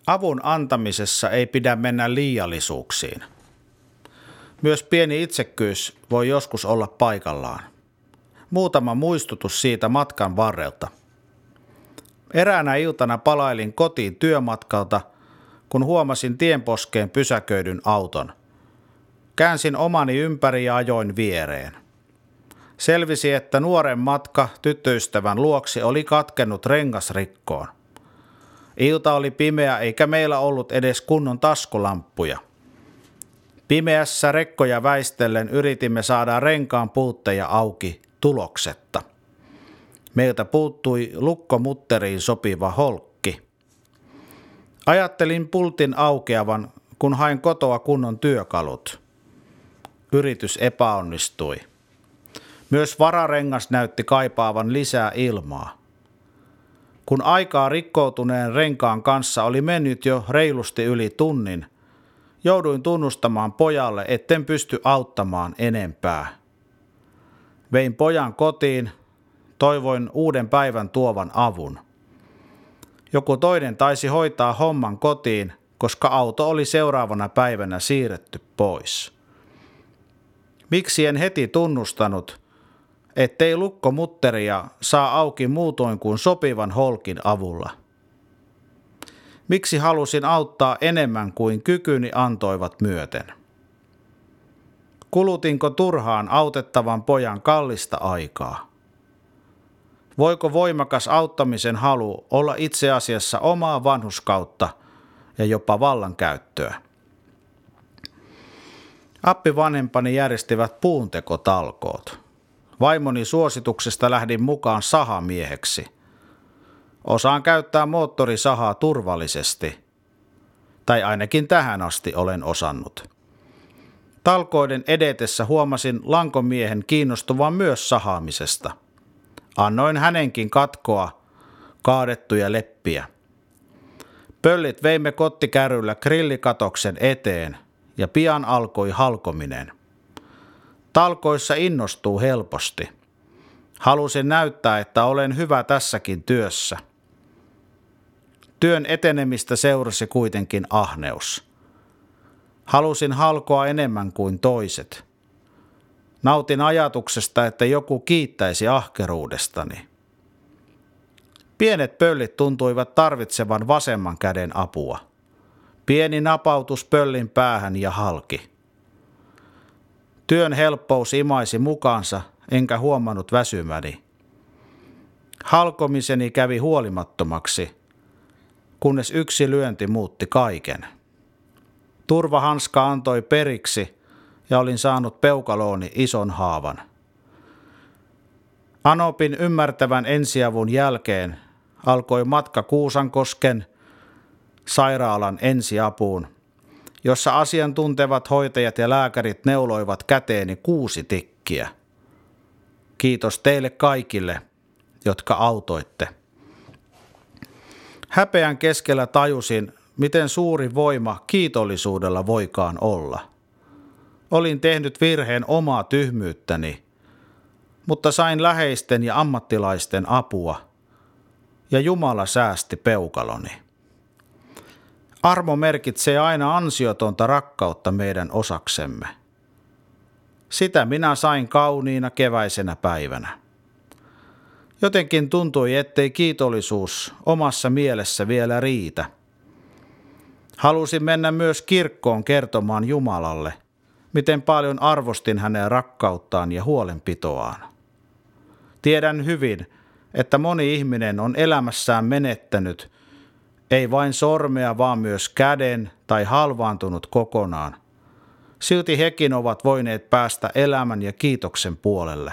Avun antamisessa ei pidä mennä liiallisuuksiin. Myös pieni itsekkyys voi joskus olla paikallaan. Muutama muistutus siitä matkan varrelta. Eräänä iltana palailin kotiin työmatkalta, kun huomasin tienposkeen pysäköidyn auton. Käänsin omani ympäri ja ajoin viereen. Selvisi, että nuoren matka tyttöystävän luoksi oli katkennut rengasrikkoon. Ilta oli pimeä eikä meillä ollut edes kunnon taskulamppuja. Pimeässä rekkoja väistellen yritimme saada renkaan puutteja auki tuloksetta. Meiltä puuttui lukkomutteriin sopiva holkki. Ajattelin pultin aukeavan, kun hain kotoa kunnon työkalut. Yritys epäonnistui. Myös vararengas näytti kaipaavan lisää ilmaa. Kun aikaa rikkoutuneen renkaan kanssa oli mennyt jo reilusti yli tunnin, jouduin tunnustamaan pojalle, etten pysty auttamaan enempää. Vein pojan kotiin, toivoin uuden päivän tuovan avun. Joku toinen taisi hoitaa homman kotiin, koska auto oli seuraavana päivänä siirretty pois. Miksi en heti tunnustanut, ettei lukkomutteria saa auki muutoin kuin sopivan holkin avulla? Miksi halusin auttaa enemmän kuin kykyni antoivat myöten? Kulutinko turhaan autettavan pojan kallista aikaa? Voiko voimakas auttamisen halu olla itse asiassa omaa vanhurskautta ja jopa vallankäyttöä? Appivanhempani järjestivät puuntekotalkoot. Vaimoni suosituksesta lähdin mukaan sahamieheksi. Osaan käyttää moottorisahaa turvallisesti. Tai ainakin tähän asti olen osannut. Talkoiden edetessä huomasin lankomiehen kiinnostuvan myös sahaamisesta. Annoin hänenkin katkoa kaadettuja leppiä. Pöllit veimme kottikärryllä grillikatoksen eteen ja pian alkoi halkominen. Talkoissa innostuu helposti. Halusin näyttää, että olen hyvä tässäkin työssä. Työn etenemistä seurasi kuitenkin ahneus. Halusin halkoa enemmän kuin toiset. Nautin ajatuksesta, että joku kiittäisi ahkeruudestani. Pienet pöllit tuntuivat tarvitsevan vasemman käden apua. Pieni napautus pöllin päähän ja halki. Työn helppous imaisi mukaansa, enkä huomannut väsymäni. Halkomiseni kävi huolimattomaksi, kunnes yksi lyönti muutti kaiken. Turvahanska antoi periksi ja olin saanut peukalooni ison haavan. Anopin ymmärtävän ensiavun jälkeen alkoi matka Kuusankosken sairaalan ensiapuun, jossa asiantuntevat hoitajat ja lääkärit neuloivat käteeni 6 tikkiä. Kiitos teille kaikille, jotka autoitte. Häpeän keskellä tajusin, miten suuri voima kiitollisuudella voikaan olla. Olin tehnyt virheen omaa tyhmyyttäni, mutta sain läheisten ja ammattilaisten apua, ja Jumala säästi peukaloni. Armo merkitsee aina ansiotonta rakkautta meidän osaksemme. Sitä minä sain kauniina keväisenä päivänä. Jotenkin tuntui, ettei kiitollisuus omassa mielessä vielä riitä. Halusin mennä myös kirkkoon kertomaan Jumalalle, miten paljon arvostin hänen rakkauttaan ja huolenpitoaan. Tiedän hyvin, että moni ihminen on elämässään menettänyt ei vain sormea, vaan myös käden tai halvaantunut kokonaan. Silti hekin ovat voineet päästä elämän ja kiitoksen puolelle.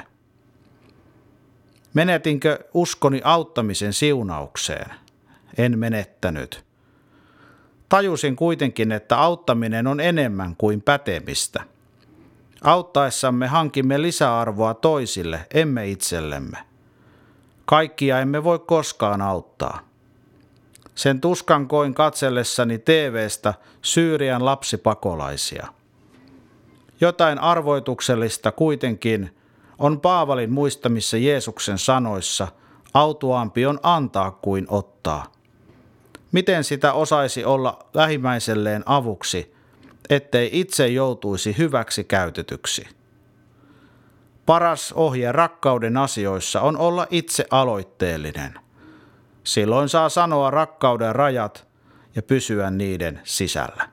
Menetinkö uskoni auttamisen siunaukseen? En menettänyt. Tajusin kuitenkin, että auttaminen on enemmän kuin pätemistä. Auttaessamme hankimme lisäarvoa toisille, emme itsellemme. Kaikkia emme voi koskaan auttaa. Sen tuskan koin katsellessani TV:stä Syyrian lapsipakolaisia. Jotain arvoituksellista kuitenkin on Paavalin muistamissa Jeesuksen sanoissa, autuaampi on antaa kuin ottaa. Miten sitä osaisi olla lähimmäiselleen avuksi, ettei itse joutuisi hyväksi käytetyksi? Paras ohje rakkauden asioissa on olla itse aloitteellinen. Silloin saa sanoa rakkauden rajat ja pysyä niiden sisällä.